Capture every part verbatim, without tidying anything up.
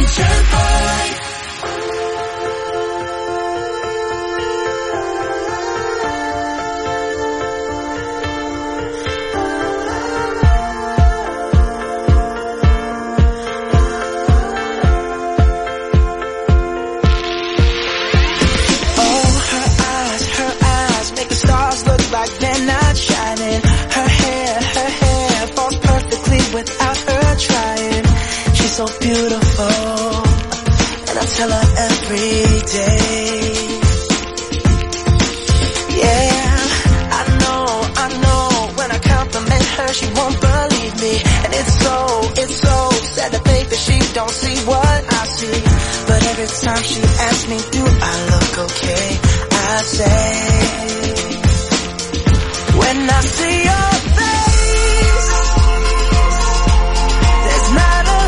Turnpike. So beautiful, and I tell her every day. Yeah, I know, I know, when I compliment her, she won't believe me. And it's so, it's so sad to think that she don't see what I see. But every time she asks me, do I look okay? I say, when I see your face, there's not a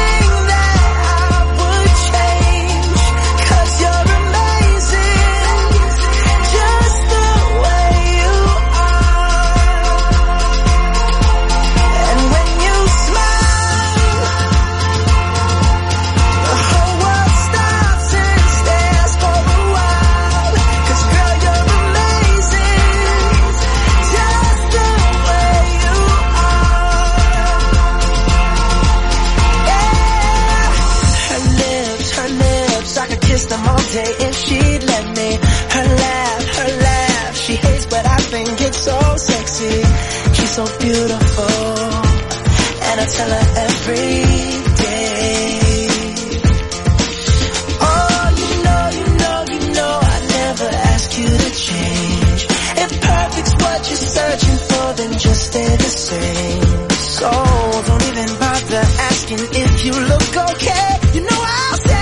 them all day if she'd let me. Her laugh, her laugh, she hates but I think it's so sexy. She's so beautiful, and I tell her every day. Oh, you know, you know, you know I never ask you to change. If perfect's what you're searching for, then just stay the same. So don't even bother asking if you look okay. You know I'll say,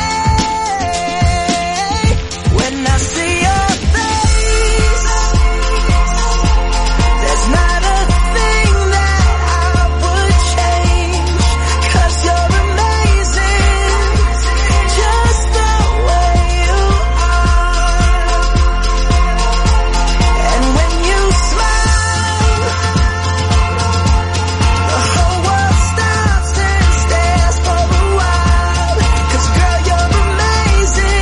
I see your face, there's not a thing that I would change, 'cause you're amazing, just the way you are. And when you smile, the whole world stops and stares for a while, 'cause girl, you're amazing.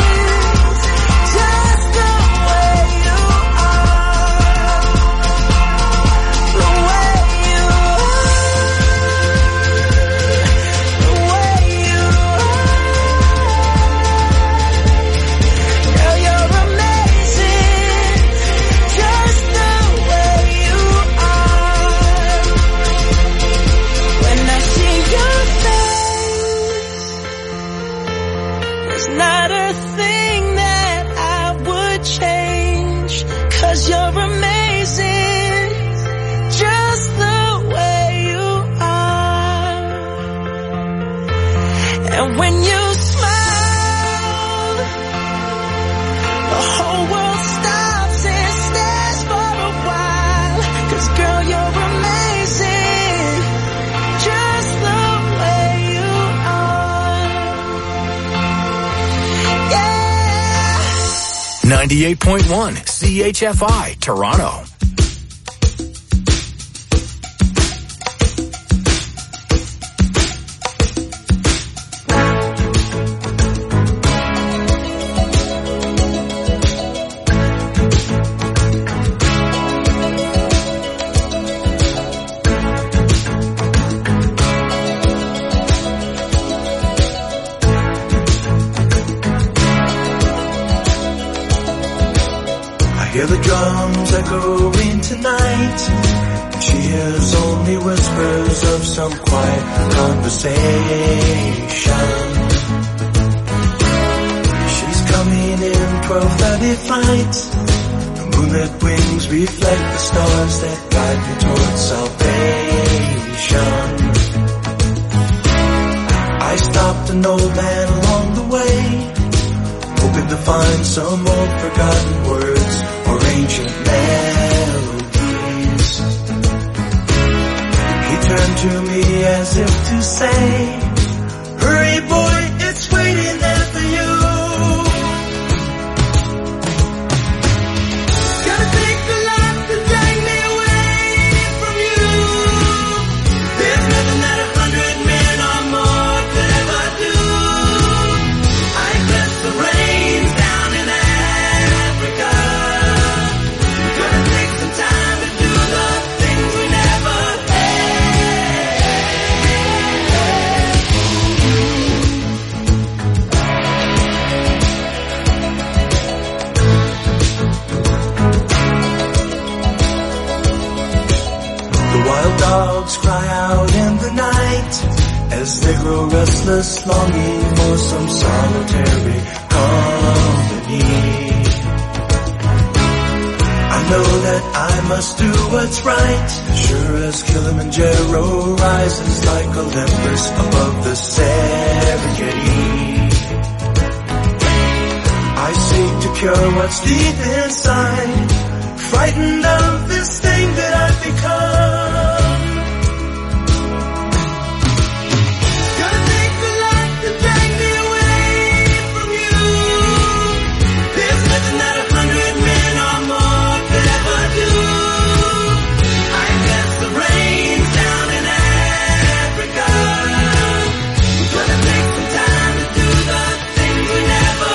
Not a thing that I would change, 'cause you're amazing, just the way you are. And when you smile, the whole world stops and stares for a while, 'cause girl, you're amazing, just the way you are. ninety-eight point one C H F I, Toronto. Hear the drums echoing tonight. She hears only whispers of some quiet conversation. She's coming in twelve thirty flight. The moonlit wings reflect the stars that guide me towards salvation. I stopped an old man along the way, hoping to find some old forgotten words or ancient melodies. He turned to me as if to say, hurry boy, it's waiting there for you. Gotta take the life to drag me away from you. There's nothing that a hundred men or more could ever do. they grow restless, longing for some solitary company. I know that I must do what's right, sure as Kilimanjaro rises like Olympus above the Serengeti. I seek to cure what's deep inside, frightened of this thing that I've become. Gonna take a lot to drag me away from you. There's nothing that a hundred men or more could ever do. I guess the rain's down in Africa. We're gonna take some time to do the things we never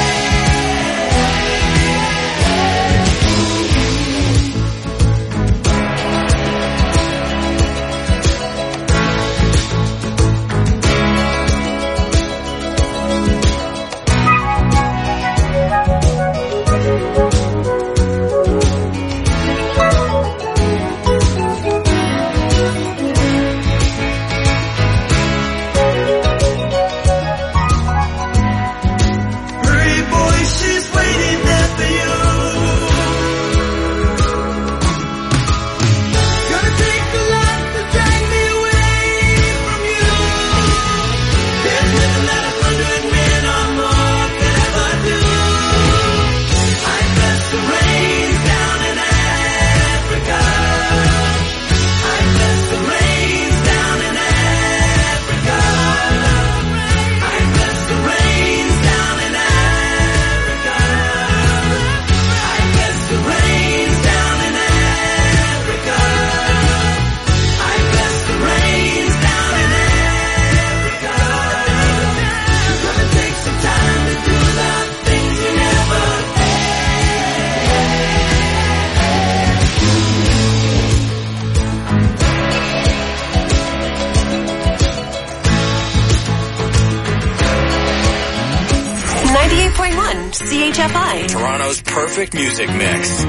C H F I, Toronto's perfect music mix.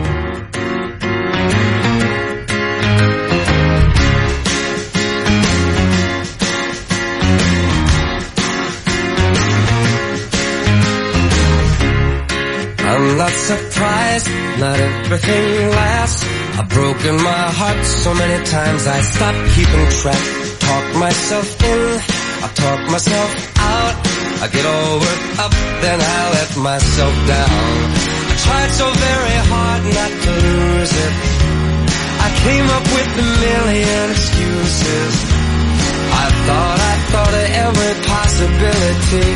I'm not surprised, not everything lasts. I've broken my heart so many times I stopped keeping track. Talk myself in, I talk myself out. I get all worked up, then I let myself down. I tried so very hard not to lose it. I came up with a million excuses. I thought, I thought of every possibility.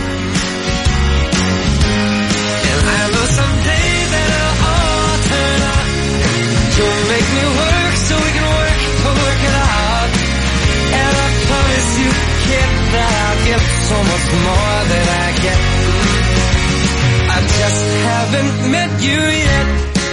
And I know someday that it'll all turn out. You'll make me work so we can work to work it out. And I promise you, kid, that I'll give so much more than I get. I just haven't met you yet.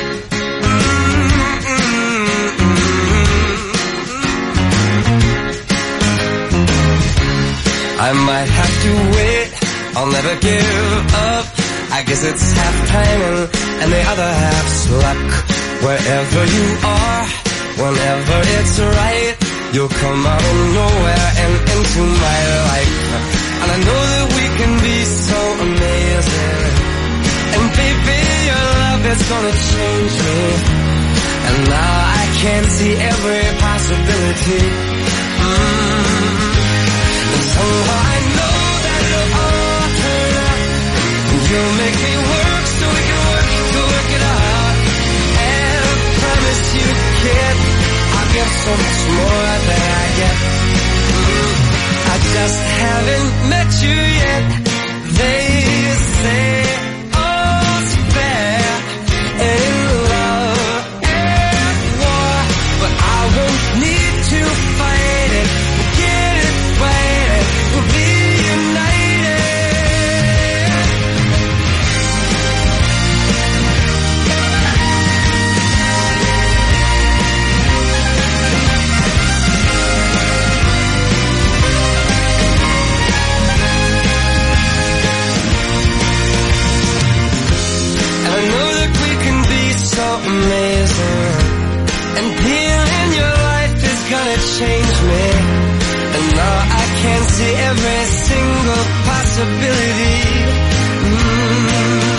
I might have to wait, I'll never give up. I guess it's half timing and the other half's luck. Wherever you are, whenever it's right, you'll come out of nowhere and into my life. And I know that we can be so amazing. And baby, your love is gonna change me. And now I can see every possibility. Mm. And somehow I know that it'll all turn out. And you'll make me work so we can work to work it out. And I promise you, kid, I'll give so much more than I get. Mm. I just haven't met you yet. They say all's fair in love and war, but I won't need to fight it. We'll get it right. We'll be possibility. Mm.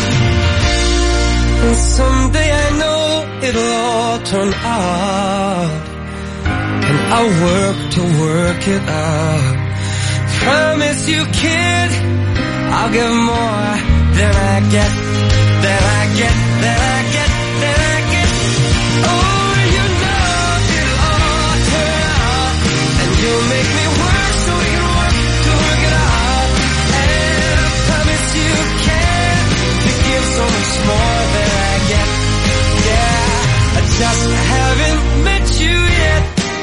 And someday I know it'll all turn out, and I'll work to work it out. Promise you, kid, I'll give more than I get, than I get, than I get, than I get. Oh, you know it'll all turn out, and you'll make me work so we can work to work it out. And I promise you can, to give so much more than I get. Yeah, I just haven't met you yet.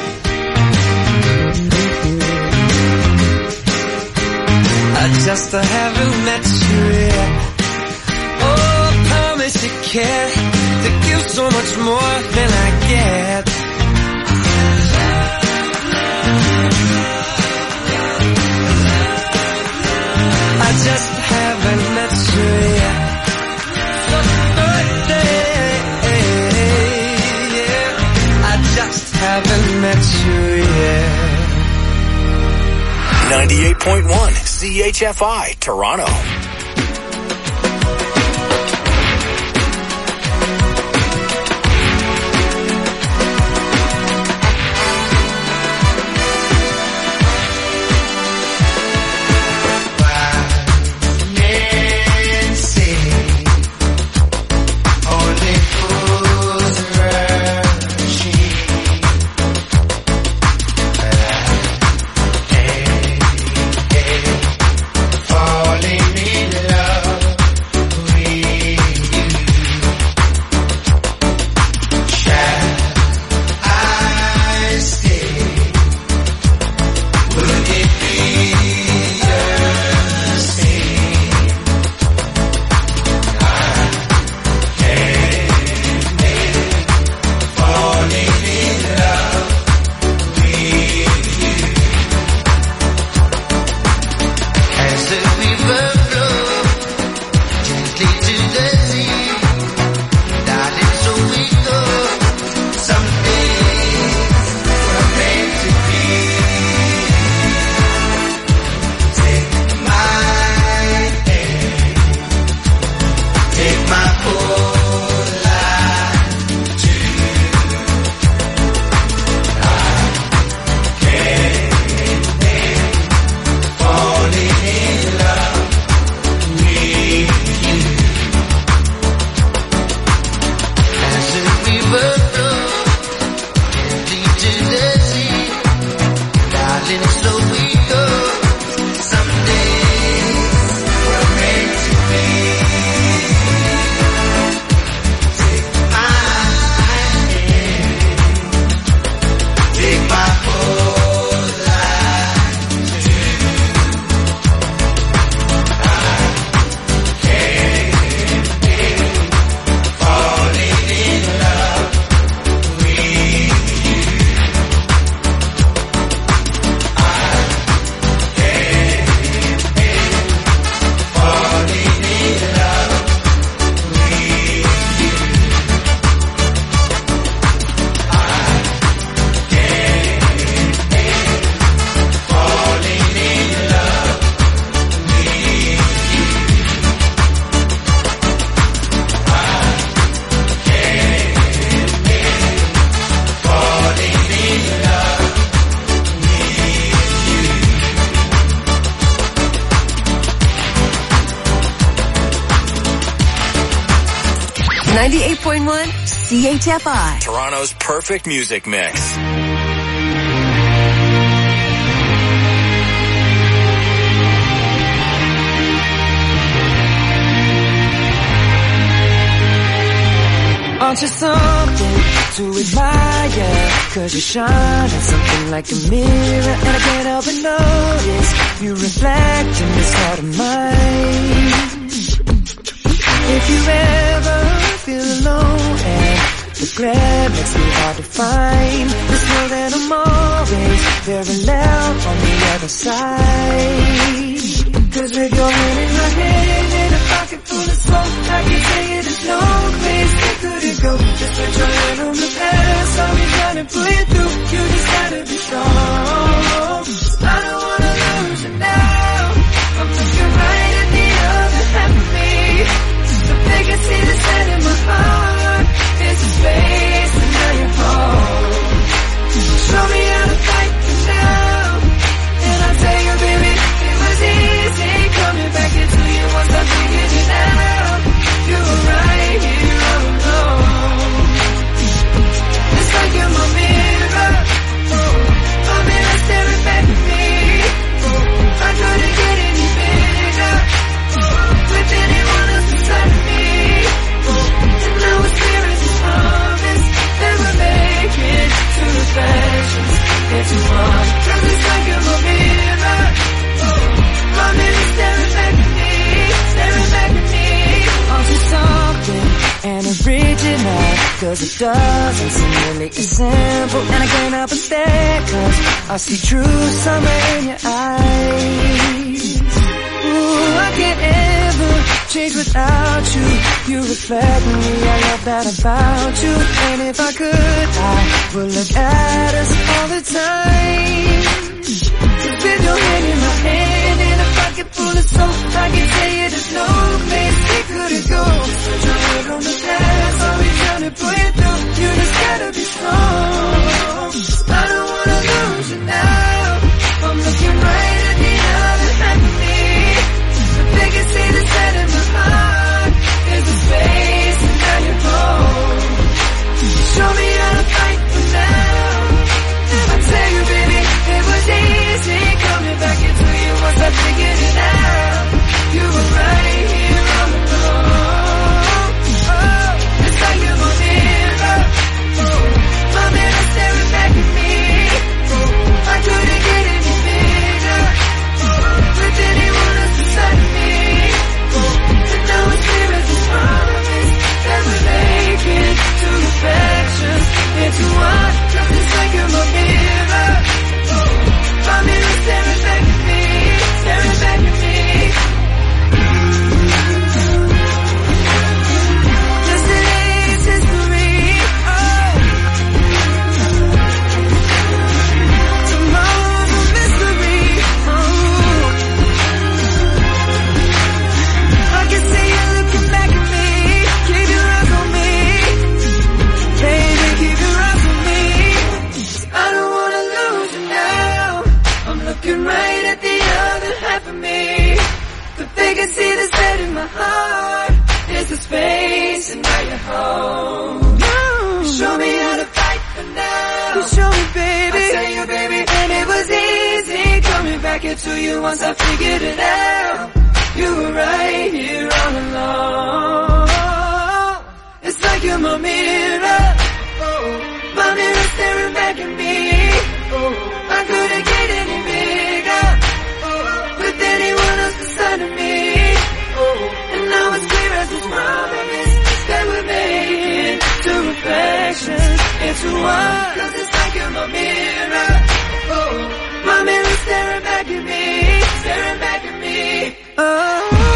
I just haven't met you yet. Oh, I promise you care to give so much more than I get. I just haven't met you yet. So birthday, yeah. I just haven't met you yet. ninety-eight point one C H F I, Toronto. ninety-eight point one C H F I. Toronto's perfect music mix. Aren't you something to admire? Cause you shine at something like a mirror, and I can't help but notice you reflect in this heart of mine. If you ever feel alone and the glare makes me hard to find, just know that I'm always parallel on the other side. Cause with your hand in my hand and a pocket full of smoke, I can tell you there's no place we couldn't go. Just put your hand on the past, I'll be trying to pull you through. You just gotta be strong. I don't wanna lose you now. I'm just 'cause it doesn't seem really as simple. And I can't help but stare, 'cause I see true summer in your eyes. Ooh, I can't ever change without you. You reflect me, I love that about you. And if I could, I would look at us all the time. With your hand in my hand and a pocket full of soap, I can tell you there's no place we couldn't go. You're on the past, I'll be trying to pull you through. You just gotta be strong. I don't wanna lose you now. I'm looking right at the other half of me. The biggest thing that's set in my heart is the space, and now you're home. Show me how to fight for now. I tell you, baby, it was easy coming back into you once I figured it out. You were right here all along. Oh, it's like you're my mirror. Oh, my mirror staring back at me. Oh, I couldn't get any bigger. With anyone else beside me. Oh, and now it's clear as a promise that we're making two reflections into one. 'Cause it's like you're my mirror. My mirror staring back at me, staring back at me. Yesterday's history, oh. Tomorrow's a mystery, oh. I can see you looking back at me. Keep your eyes on me, baby, keep your eyes on me. I don't wanna lose you now. I'm looking right at the other half of me. The biggest see that's set in my heart is the space, and now you're home. You show me how to fight for now. You show me, baby. I tell you, baby, and it was easy coming back into you once I figured it out. You were right here all along. It's like you're my mirror. Oh, my mirror staring back at me. Oh, I couldn't get any bigger. Oh, with anyone else beside of me. Oh, and now it's clear as this promise that we're making two reflections into one. 'Cause it's like you're my mirror. Oh, my mirror staring back at me, staring back at me. Oh.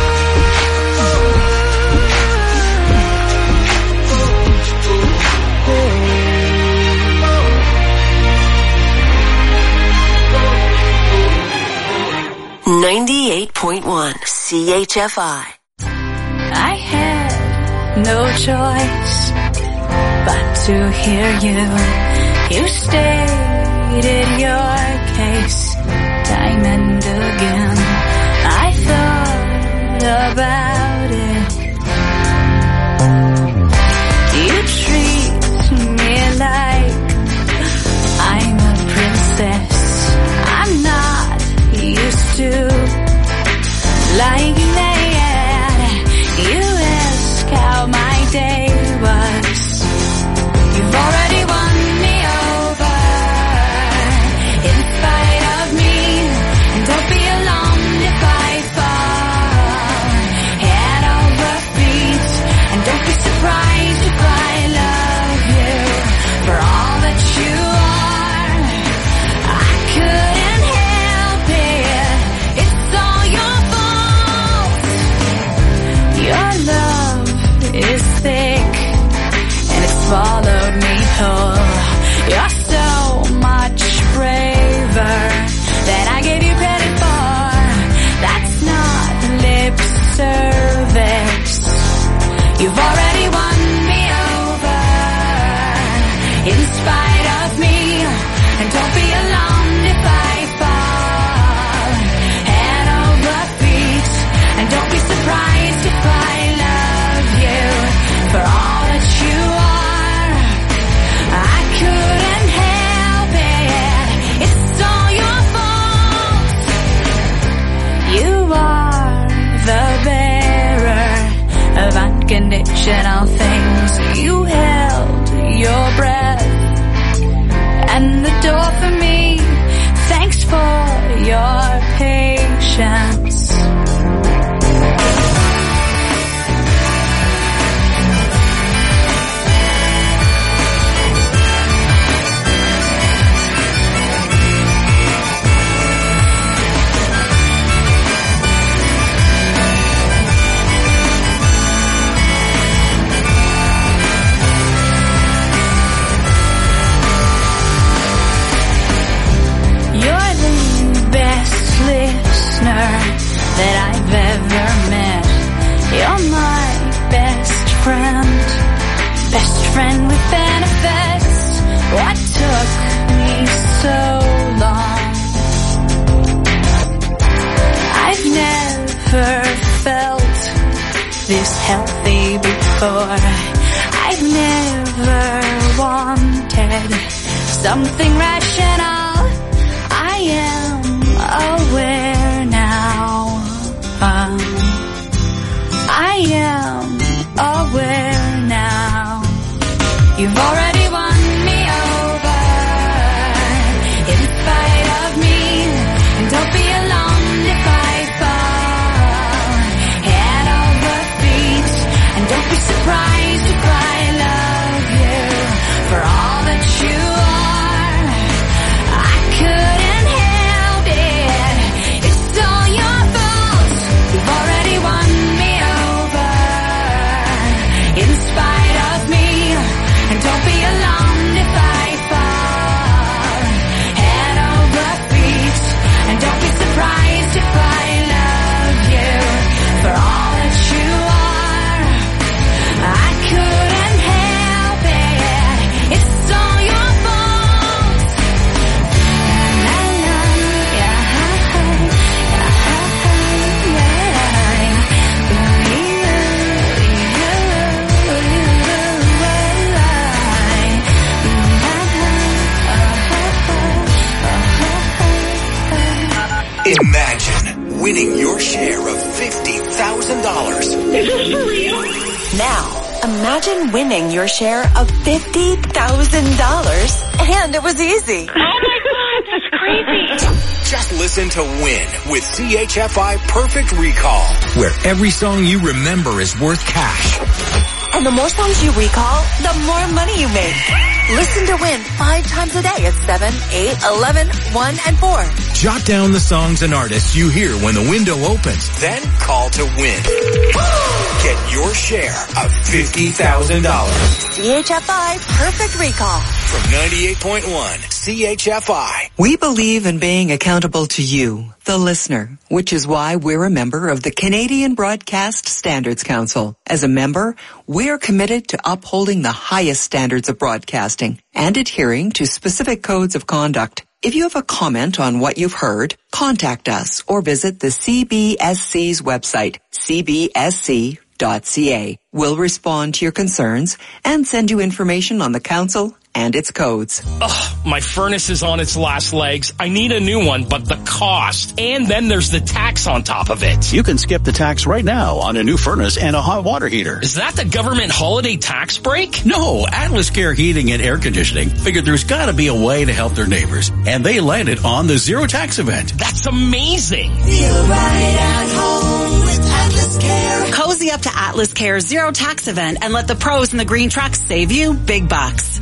ninety-eight point one C H F I. I had no choice but to hear you. You stated your case time and again. I thought about it. You treat me like I'm a princess. I'm not used to like that. You ask how my day was. You've already won me over in spite of me. And don't be alarmed if I fall head over feet. And don't be surprised if I love you for all that you are. I couldn't help it. It's all your fault. Your love is thick and it swallowed me whole. You're so much braver than I gave you credit for. That's not lip service. You've already won me over in spite of me. And don't be alarmed if I fall head over feet. And don't be surprised if I love you for all that you are. I couldn't help it. It's all your fault. You are the bearer of unconditional things. You held your breath and the door for me. Thanks for your patience. friend with benefits. What took me so long? I've never felt this healthy before. I've never wanted something rational. I am aware now. Um, I am aware now. You've already won me over in spite of me. And don't be alarmed if I fall head over feet. And don't be surprised if I love you for all that you are. I couldn't help it. It's all your fault. You've already won me over in spite of me. And don't be alarmed if I fall head over feet. And don't be surprised if I love you for all that you are. I couldn't help it. It's all your fault. La, la, yeah, Imagine winning your share of fifty thousand dollars. Now, imagine winning your share of fifty thousand dollars. And it was easy. Oh my God, that's crazy. Just listen to Win with C H F I Perfect Recall, where every song you remember is worth cash. And the more songs you recall, the more money you make. Listen to Win five times a day at seven, eight, eleven, one, and four. Jot down the songs and artists you hear when the window opens. Then call to win. Get your share of fifty thousand dollars. C H F I Perfect Recall. From ninety-eight point one C H F I. We believe in being accountable to you, the listener, which is why we're a member of the Canadian Broadcast Standards Council. As a member, we're committed to upholding the highest standards of broadcasting and adhering to specific codes of conduct. If you have a comment on what you've heard, contact us or visit the C B S C's website, c b s c dot c a. We'll respond to your concerns and send you information on the council and its codes. Ugh, my furnace is on its last legs. I need a new one, but the cost. And then there's the tax on top of it. You can skip the tax right now on a new furnace and a hot water heater. Is that the government holiday tax break? No, Atlas Care Heating and Air Conditioning figured there's gotta be a way to help their neighbors. And they landed on the zero tax event. That's amazing. Feel right at home with Atlas Care. Cozy up to Atlas Care's zero tax event and let the pros in the green trucks save you big bucks.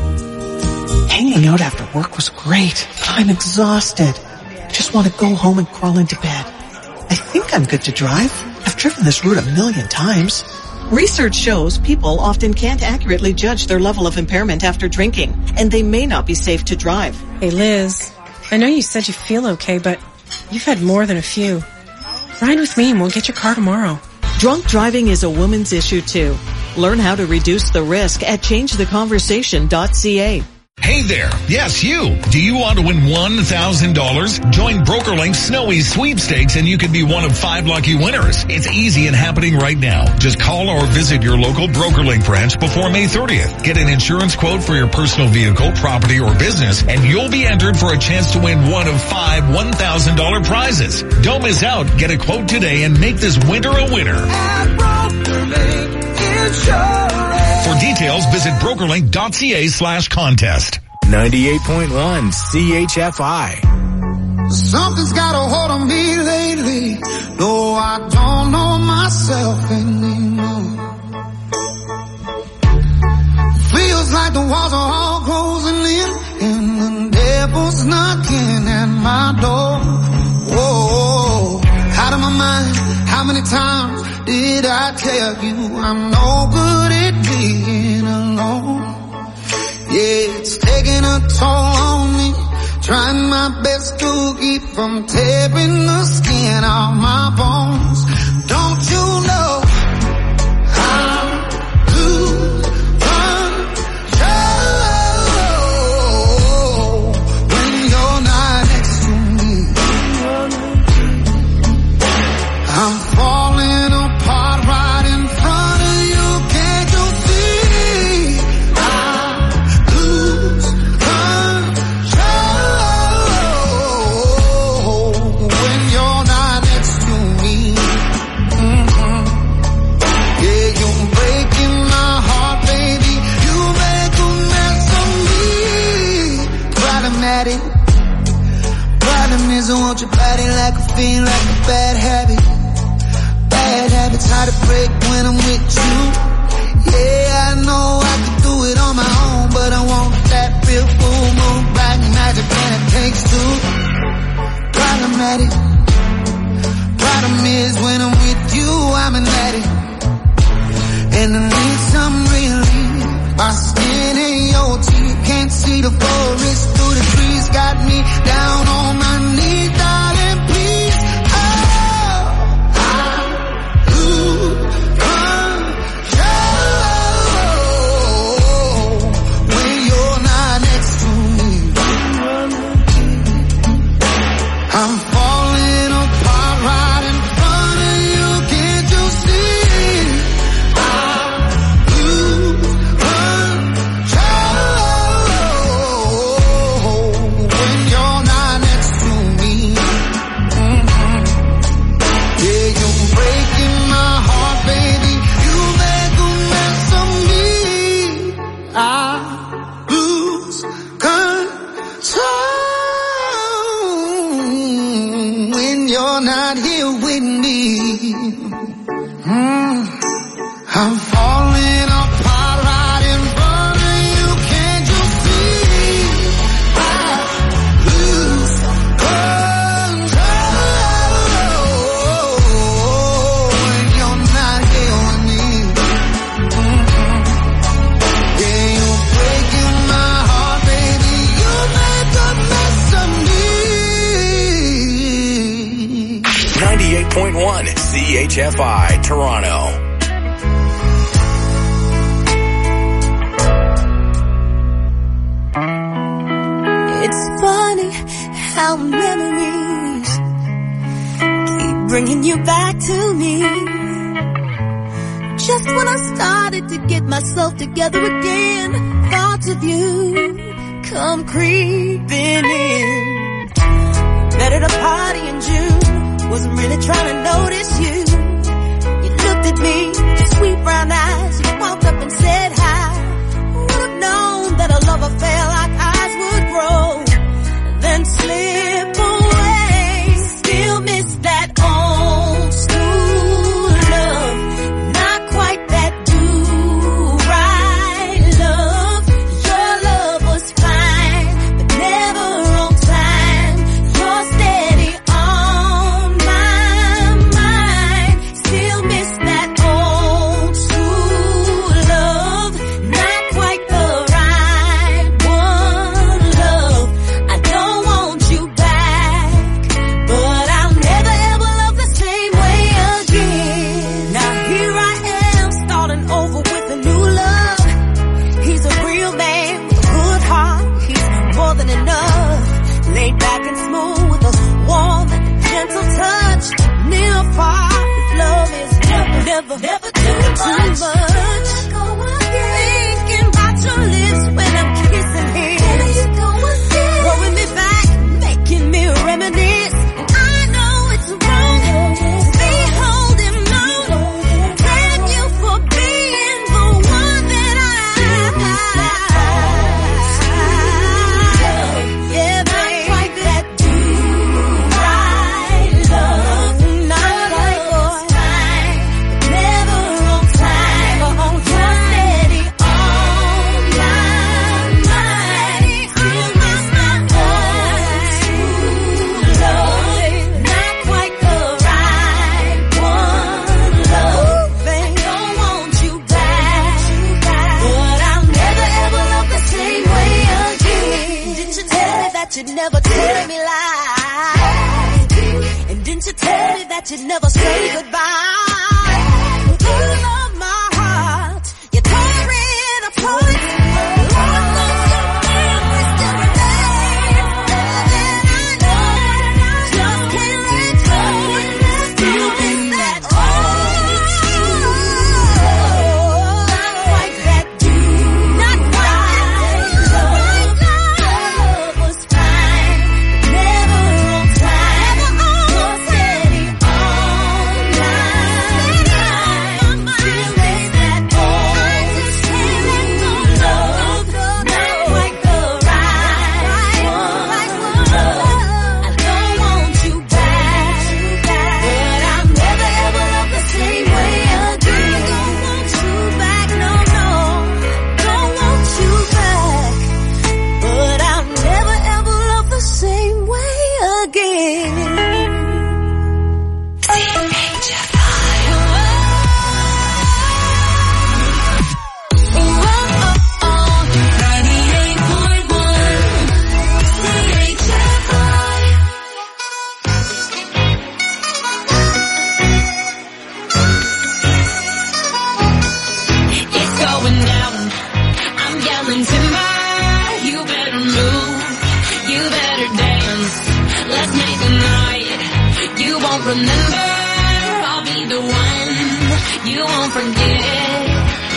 Hanging out after work was great, but I'm exhausted. I just want to go home and crawl into bed. I think I'm good to drive. I've driven this route a million times. Research shows people often can't accurately judge their level of impairment after drinking, and they may not be safe to drive. Hey Liz, I know you said you feel okay, but you've had more than a few. Ride with me and we'll get your car tomorrow. Drunk driving is a woman's issue too. Learn how to reduce the risk at change the conversation dot c a. Hey there. Yes, you. Do you want to win one thousand dollars? Join BrokerLink's Snowy Sweepstakes and you could be one of five lucky winners. It's easy and happening right now. Just call or visit your local BrokerLink branch before May thirtieth. Get an insurance quote for your personal vehicle, property, or business, and you'll be entered for a chance to win one of five one thousand dollars prizes. Don't miss out. Get a quote today and make this winter a winner. At BrokerLink Insurance. For details, visit brokerlink dot c a slash contest. ninety-eight point one C H F I. Something's got a hold on me lately. No, I don't know myself anymore. Feels like the walls are all closing in and the devil's knocking at my door. Whoa, out of my mind. How many times did I tell you I'm no good at being alone? Yeah, it's taking a toll on me. Trying my best to keep from tearing the skin off my bones. Don't you know how to run I'm falling apart right in front of you. Can't you see? I lose control when you're not next to me. Mm-hmm. Yeah, you're breaking my heart, baby. You make a mess of me. Problematic. Problem is I want your body like a fiend, like a bad habit. Bad habits hard to break when I'm with you. Yeah, I know I could do it on my own, but I want that real full moon, bright magic, and it takes two. Problematic. Problem is when I'm with you, I'm an addict, and I need some relief. My skin and your teeth, can't see the forest through the trees, got me down on my knees, darling, please. Oh, I lose control when you're not next to me. I'm falling apart right in front of you. Can't you see? I lose control when you're not next to me. Mm-hmm. Yeah, you're breaking my heart, baby. You make a mess of me. I lose control when you're not here with me. Mm. I'm falling apart right in front of you. Can't you see? I lose control when you're not here with me. Mm-hmm. Yeah, you're breaking my heart, baby. You make a mess of me. ninety-eight point one C H F I, Toronto. It's funny how memories keep bringing you back to me. Just when I started to get myself together again, thoughts of you come creeping in. Met at a party in June, wasn't really trying to notice you. You looked at me, sweet brown eyes, you walked up and said hi. Would have known that a love affair like ours would grow, then slip away. Still miss that old school love, not quite that do-right love. Your love was fine, but never on time. You're steady on my mind. Still miss that old school love, not quite the right one, love. I don't want you back, but I'll never ever love the same way again. Now here I am, starting over with a new love. He's a real man with a good heart, he's more than enough. Laid back and smooth with a warm and gentle touch. Near far, his love is never, never, never too much. Thinking about your lips when I'm kissing him. Throwing me back, making me reminisce. I know it's wrong to be holding on. Thank you for being the one that I yeah, not quite that do-right love. Not quite on time, never on time. You're steady on my mind. Still miss my old school love, not quite the right one, love. Babe, don't want you back, but I'll never ever love the same way again. Didn't you tell me that you'd never tell me lies? And didn't you tell me that you'd never say goodbye? You love my heart, you tore it apart. Lord knows your memory still remains. And I know, just can't let go. Still miss that Remember, I'll be the one you won't forget.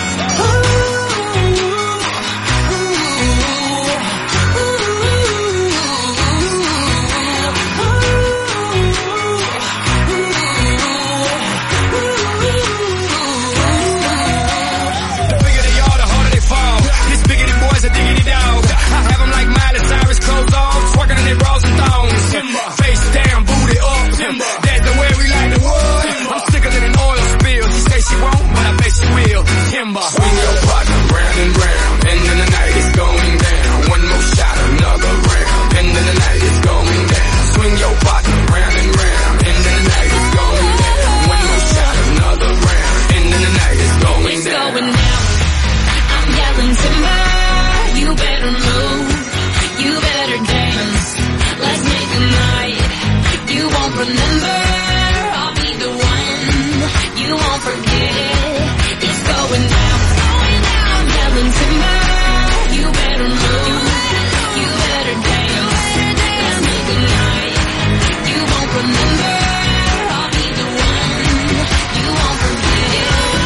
The bigger they are, the harder they fall. These biggity boys are diggity dog. I have them like Miley Cyrus, clothes off, twerking in their bras and thongs. Face down, booty up. That's the way we like the wood. I'm sicker than an oil spill. She say she won't, but I bet she will. Timber. Swing your partner round and round, and then the night is going down. One more shot, another round, and then the night is going down. Swing your partner round and round, and then the night is going down. One more shot, another round, and then the night is going It's down. going down. I'm yelling timber. You better move. You better dance. Let's make a night you won't remember. I'll be the one you won't forget. It's going down. I'm yelling timber. You better move. You better dance. Let's make a night you won't remember. I'll be the one you won't forget.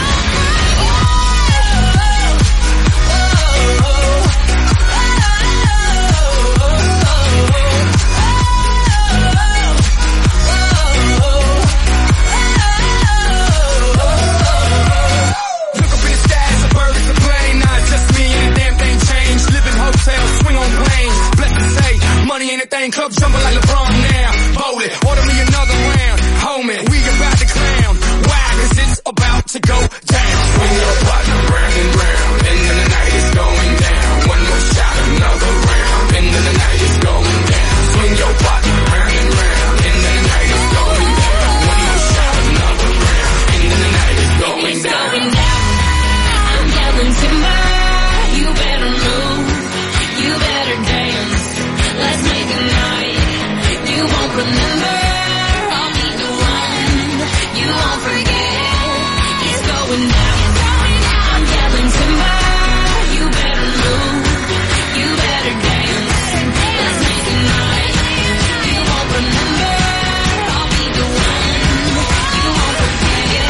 Look up in the sky, it's a bird, it's a plane. Nah, it's just me and the damn thing changed. Live in hotels, swing on planes. Blessed to say, money ain't a thing. Club jumping like LeBron now. Bowl it, order me another round. Homie, we about to clown. Why? Cause it's about to go down. Swing your partner round and round, and then the night is going down. One more shot, another round, and then the night is going down. Swing your partner round and round, and then the night is going down. One more shot, another round, and then the night is going It's down. going down. I'm yelling timber. You better move. You better dance. Let's make a night you won't remember. I'll be the one you won't forget. It's going down. I'm yelling timber. You better move. You better dance. Let's make a night you won't remember. I'll be the one you won't forget.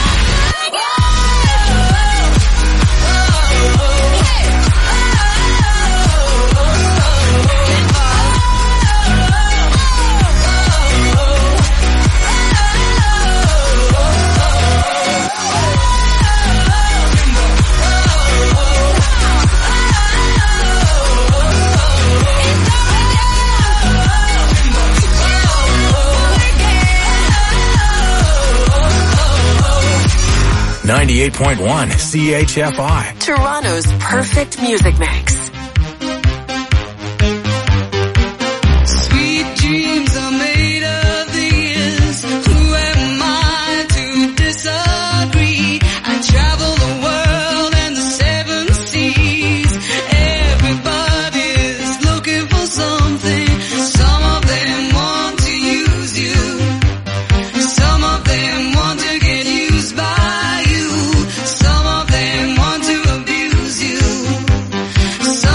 ninety-eight point one C H F I. Toronto's perfect music mix. Sweet dreams are made of these. Who am I to disagree? I travel the world and the seven seas. Everybody's looking for something. Some of them want to use you. Some of them want to get used by you. Some of them want to abuse you.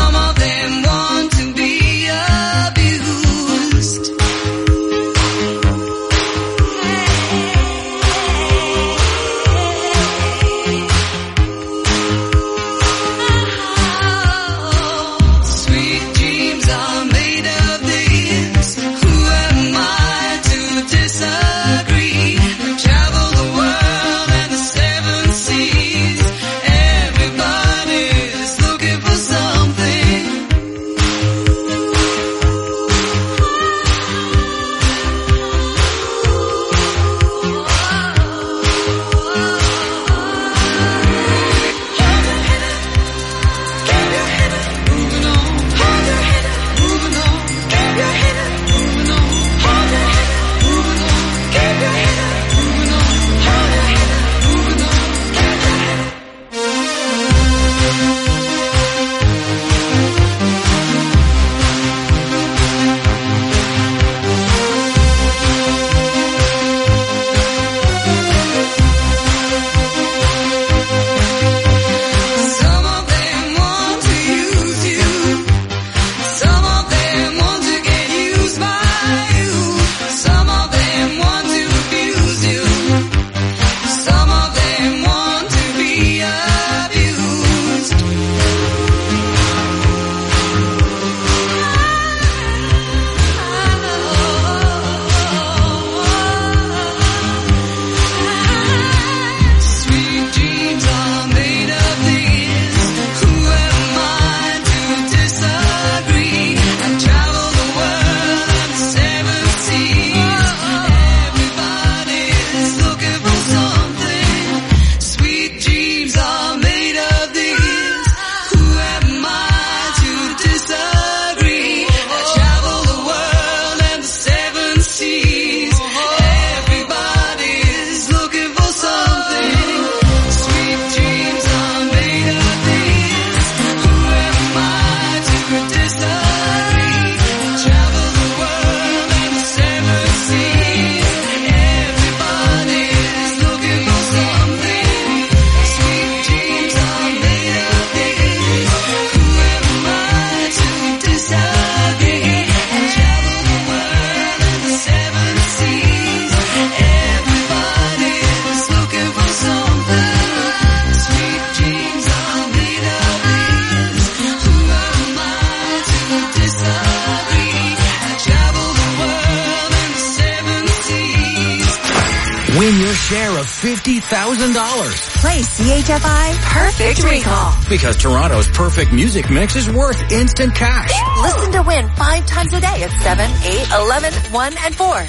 to fifty thousand dollars. Play C H F I Perfect Recall. Because Toronto's perfect music mix is worth instant cash. Listen to win five times a day at seven, eight, eleven, one, and four.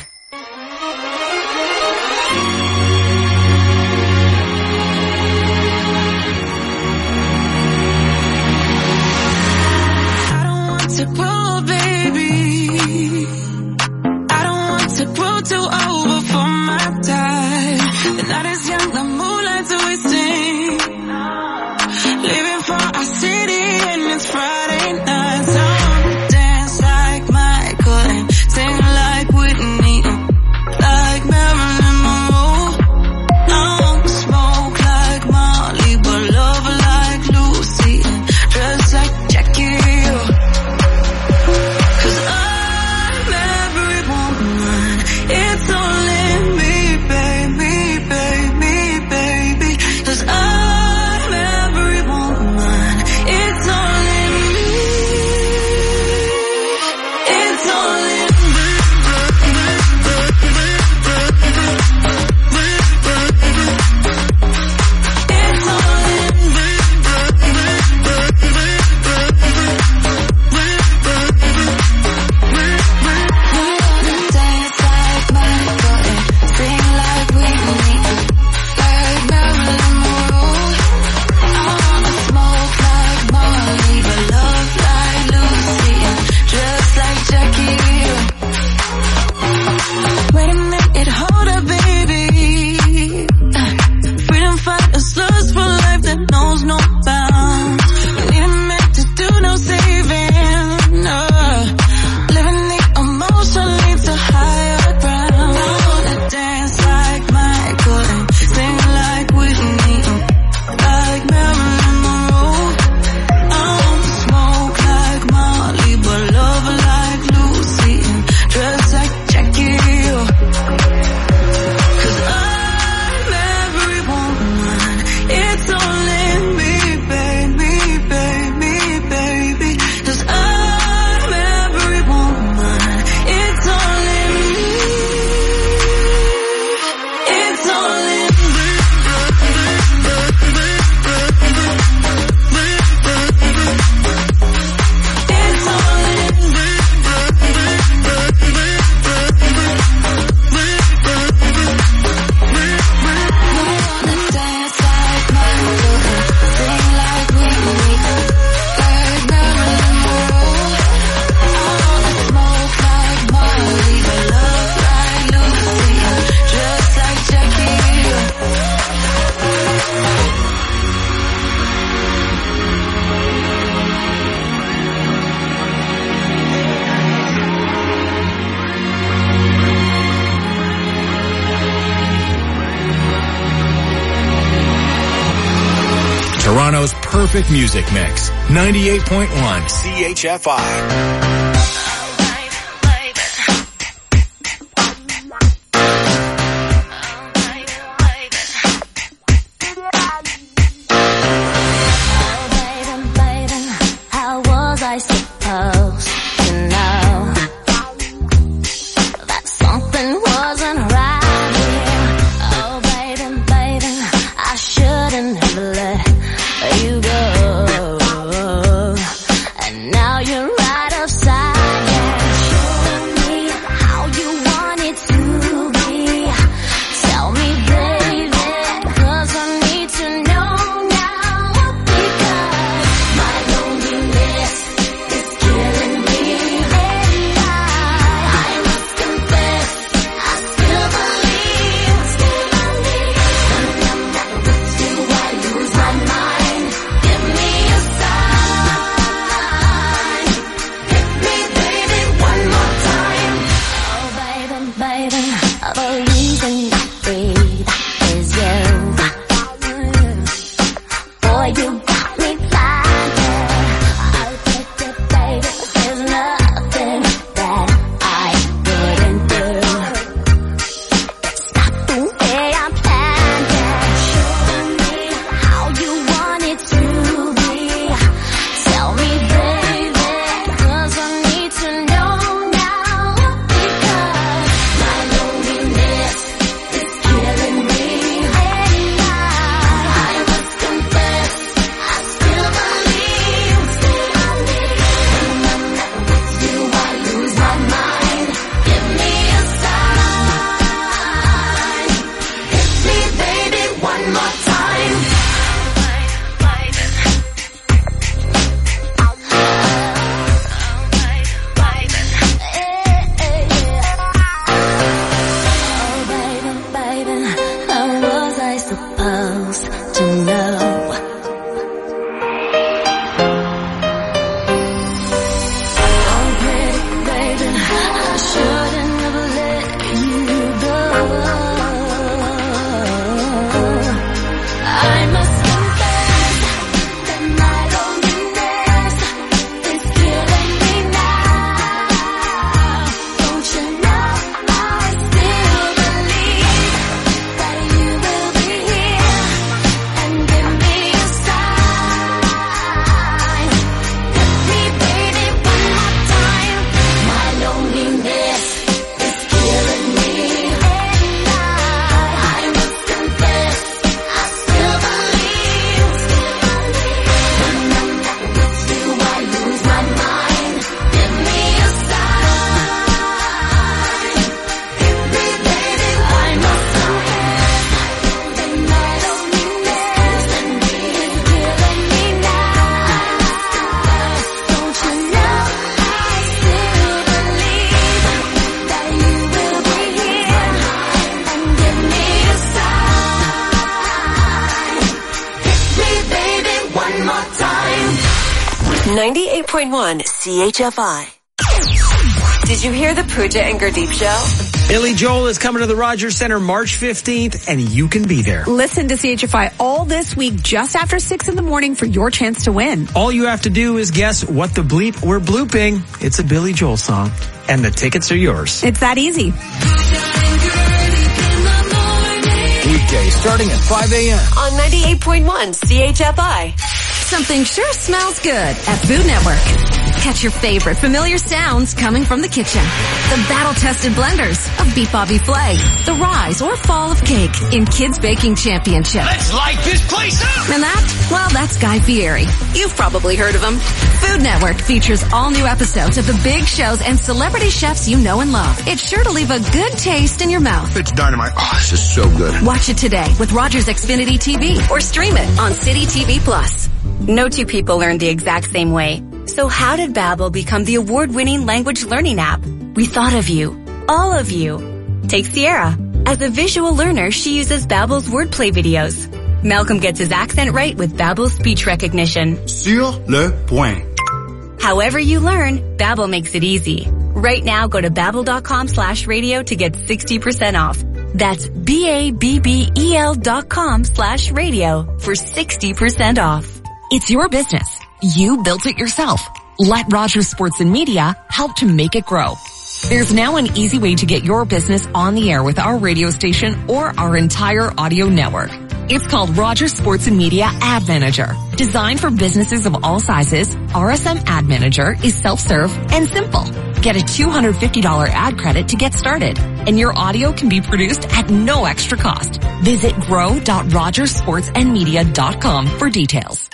To grow, baby. I don't want to grow too old before my time. The night is young, the moonlight's wasting. Living for our city and it's Friday night. So I wanna dance like Michael and sing like Whitney, like Marilyn Monroe. I wanna smoke like Molly, but love like Lucy, and dress like Jackie. Toronto's perfect music mix. ninety-eight point one C H F I. You go, and now you're right outside. one more time. Oh, baby, baby, how was I supposed to know? Oh, pretty baby, I shouldn't have let you go. I must confess that my loneliness is killing me now. Don't you know I still believe that you will be here and give me a sign. Hit me, baby, one more time. My loneliness is killing me, and I, I must confess I still believe. When I'm not with you, I lose my mind. Give me a sign. Hit me, baby, I must confess that my loneliness is killing me now. Don't you know I still believe that you will be here and give me a sign. Hit me, baby, one more time. ninety-eight point one C H F I. Did you hear the Pooja and Gurdeep show? Billy Joel is coming to the Rogers Center March fifteenth, and you can be there. Listen to C H F I all this week just after six in the morning for your chance to win. All you have to do is guess what the bleep we're blooping. It's a Billy Joel song, and the tickets are yours. It's that easy. Weekday starting at five a.m. On ninety-eight point one C H F I. Something sure smells good at Food Network. Catch your favorite familiar sounds coming from the kitchen. The battle-tested blenders of Beef Bobby Flay, the rise or fall of cake in Kids Baking Championship. Let's light this place up! And that, well, that's Guy Fieri. You've probably heard of him. Food Network features all new episodes of the big shows and celebrity chefs you know and love. It's sure to leave a good taste in your mouth. It's dynamite. Oh, this is so good. Watch it today with Rogers Xfinity T V or stream it on City T V Plus. No two people learn the exact same way. So how did Babbel become the award-winning language learning app? We thought of you. All of you. Take Sierra. As a visual learner, she uses Babbel's wordplay videos. Malcolm gets his accent right with Babbel's speech recognition. Sur le point. However you learn, Babbel makes it easy. Right now, go to babbel.com slash radio to get sixty percent off. That's B-A-B-B-E-L dot com slash radio for sixty percent off. It's your business. You built it yourself. Let Rogers Sports and Media help to make it grow. There's now an easy way to get your business on the air with our radio station or our entire audio network. It's called Rogers Sports and Media Ad Manager. Designed for businesses of all sizes, R S M Ad Manager is self-serve and simple. Get a two hundred fifty dollars ad credit to get started, and your audio can be produced at no extra cost. Visit grow dot rogers sports and media dot com for details.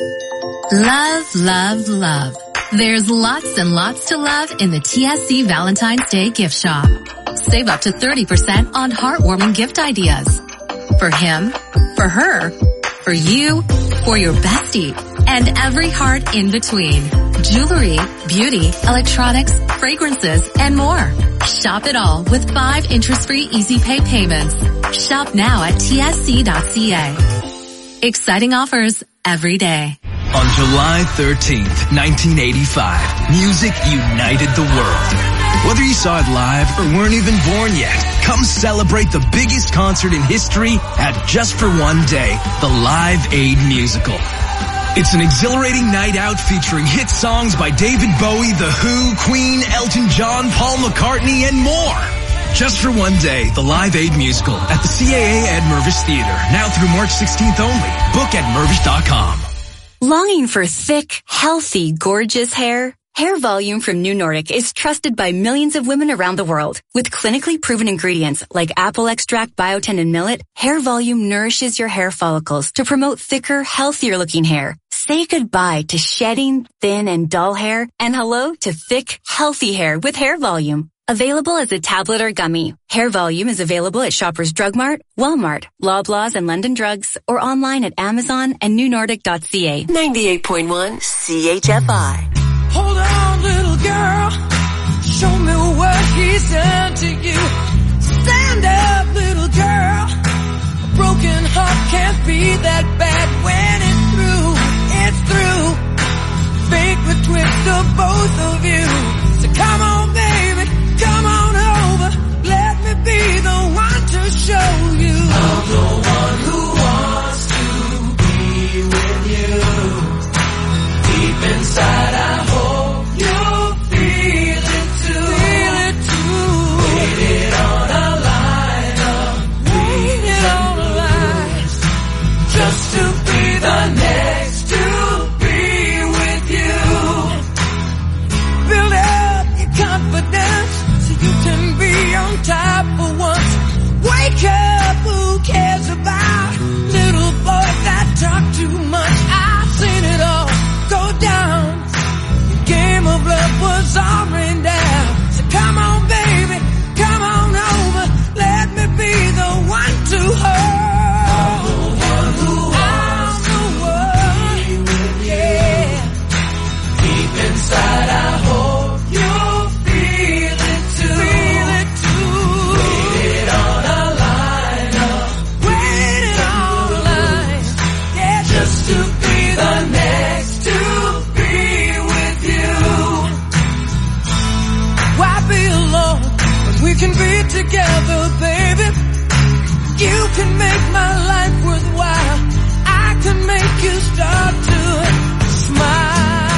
Love, love, love. There's lots and lots to love in the T S C Valentine's Day gift shop. Save up to thirty percent on heartwarming gift ideas. For him, for her, for you, for your bestie, and every heart in between. Jewelry, beauty, electronics, fragrances, and more. Shop it all with five interest-free easy pay payments. Shop now at T S C dot C A. Exciting offers every day. On July thirteenth, nineteen eighty-five, music united the world. Whether you saw it live or weren't even born yet, come celebrate the biggest concert in history at Just for One Day, the Live Aid Musical. It's an exhilarating night out featuring hit songs by David Bowie, The Who, Queen, Elton John, Paul McCartney, and more. Just for One Day, the Live Aid Musical at the C A A at Mervish Theater, now through March sixteenth only. Book at mervish dot com. Longing for thick, healthy, gorgeous hair? Hair Volume from New Nordic is trusted by millions of women around the world. With clinically proven ingredients like apple extract, biotin, and millet, Hair Volume nourishes your hair follicles to promote thicker, healthier looking hair. Say goodbye to shedding, thin, and dull hair, and hello to thick, healthy hair with Hair Volume. Available as a tablet or gummy. Hair Volume is available at Shoppers Drug Mart, Walmart, Loblaws and London Drugs, or online at Amazon and new nordic dot c a. ninety-eight point one C H F I. Hold on, little girl. Show me what he's done to you. Stand up, little girl. A broken heart can't be that bad when it's through. It's through. Fate would twist of both of you. So come on, baby. Come on over. Let me be the one to show you. I'm the one who wants to be with you. Deep inside, I hope you'll feel it too. Feel it too. Waited on a line of waited on a line just to be the next to be with you. Build up your confidence so you can be on top for once. Wake up, who cares about little boys that talk too much? I've seen it all go down. The game of love was all rained down. So come on, baby, come on over. Let me be the one to hold. I'm the one who wants to be with you. Deep inside, I hope you'll feel it too. Feel it too. Waited on a line up. Waited on a line. Yeah, just to be the next to be with you. Why be alone when we can be together, baby? You can make my life worthwhile. I can make you start to smile.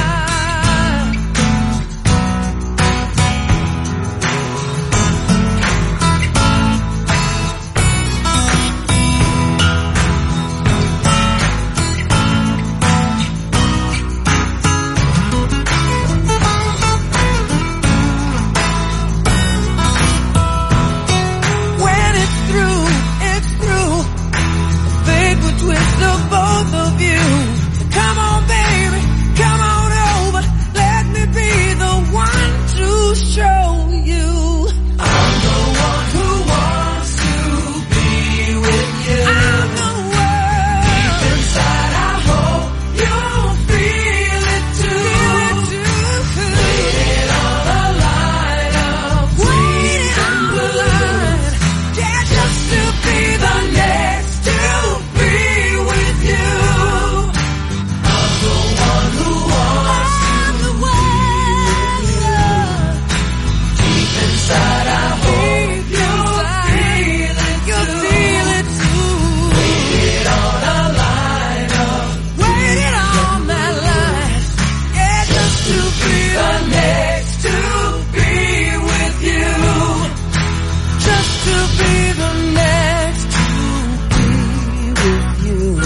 When it's through, it's through. Fate would twist of both of you. Come on, baby, come on over. Let me be the one to show you. I'm the one who wants to be with you. I'm the one. Deep inside, I hope you'll feel it too. Feel it too. Waited on a line of waiting on the line. Yeah, just to be the next to be with you. I'm the one who wants I'm the one. Deep inside, I hope you'll feel it too. You'll feel it too. Waited on a line of waited on that line. Yeah, just to be the next to be with you. Just to be the next to be with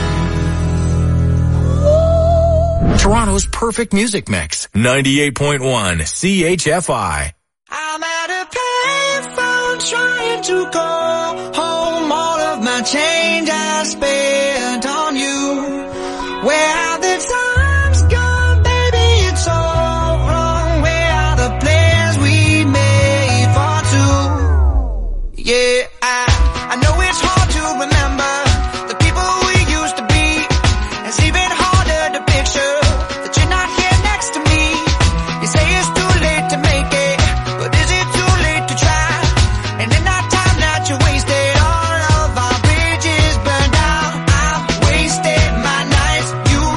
you. Toronto's perfect music mix. ninety-eight point one C H F I. I'm at a payphone trying to call home. All of my change I spent on you. Where are the times gone, baby? It's all wrong. Where are the plans we made for two? Yeah, I, I know it's hard to remember the people we used to be. It's even harder to picture that you're not here next to me. You say it's too late to make it, but is it too late to try? And in that time that you wasted, all of our bridges burned out. I've wasted my nights, you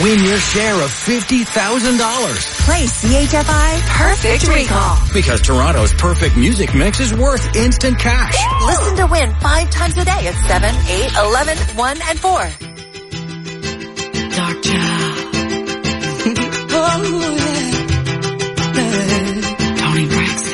win your share of fifty thousand dollars. Play C H F I Perfect Recall. Because Toronto's perfect music mix is worth instant cash. Listen to win five times a day at seven, eight, eleven, one, and four. Dark child. Oh, yeah. Tony Braxton.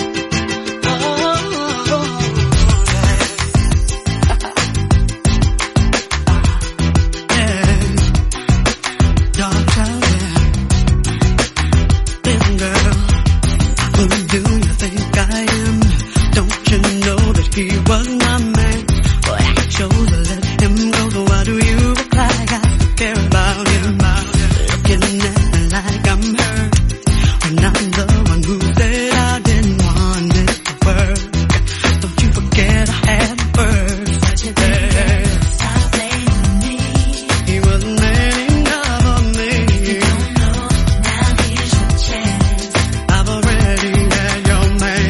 He was my man, but I chose to let him go. So why do you act like I still care about him? Looking at me like I'm hurt, when I'm the one who said I didn't want it to work. Don't you forget I had first. Hey. Stop blaming me. He wasn't man enough for me. You don't know, now here's your chance. I've already had your man.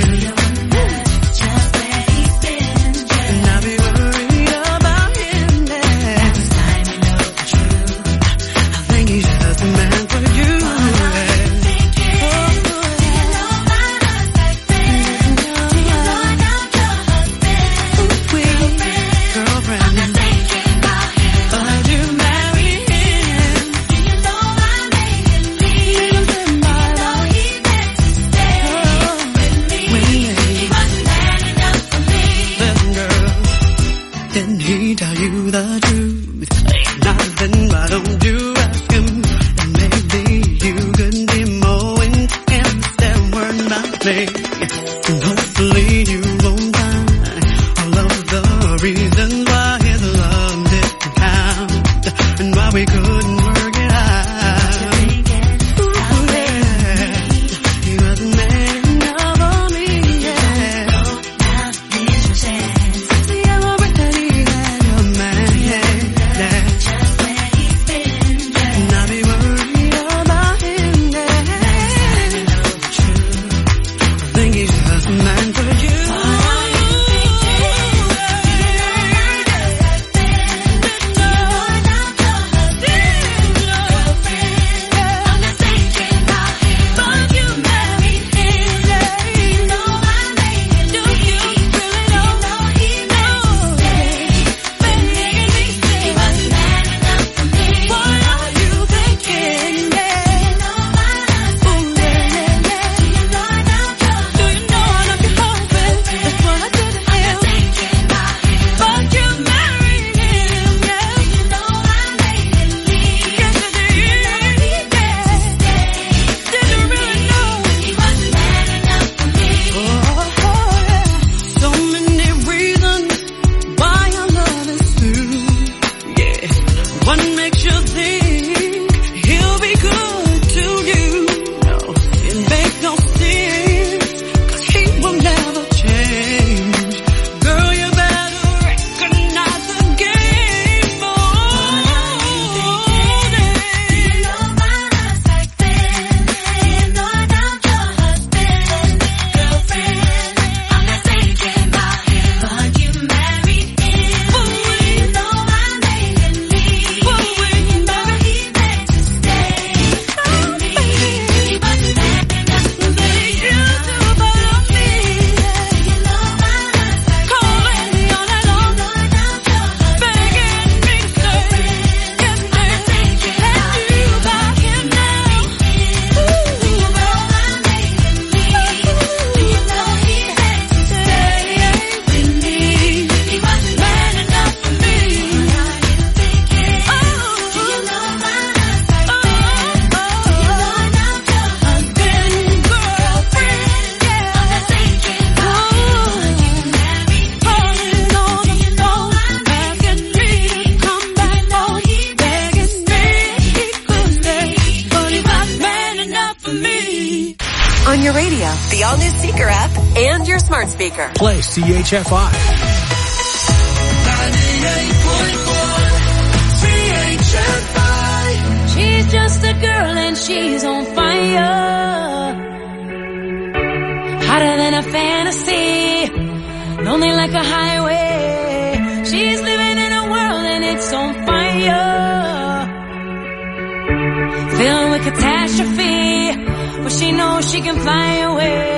Didn't he tell you the truth? Ain't nothing, why don't you ask him? And maybe you could be more intense than word about me. And hopefully you won't find all of the reasons why his love didn't count and why we couldn't work it out. Ooh, yeah. He wasn't man enough for me, yeah. Now here's your chance. See, I'm already had your man, yeah, yeah. Just where he's been, yeah. And I'll be worried about him, yeah. I know the truth. I think he's just a man for you. On your radio, the all-new Seeker app, and your smart speaker. Play C H F I. She's just a girl and she's on fire. Hotter than a fantasy, lonely like a highway. She's living in a world and it's on fire. catastrophe, but she knows she can fly away.